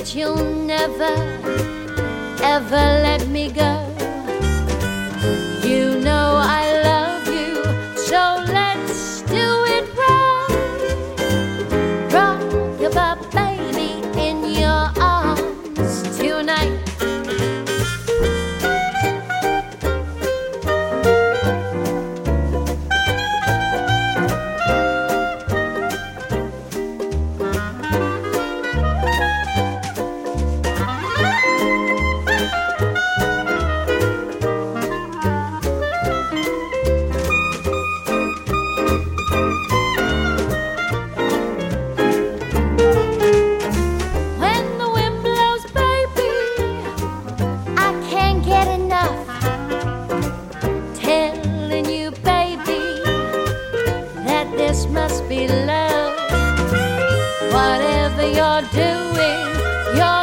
that you'll never, ever let me go. You know I love you, so let's do it right. Rock about baby in your arms tonight. This must be love. Whatever you're doing, you're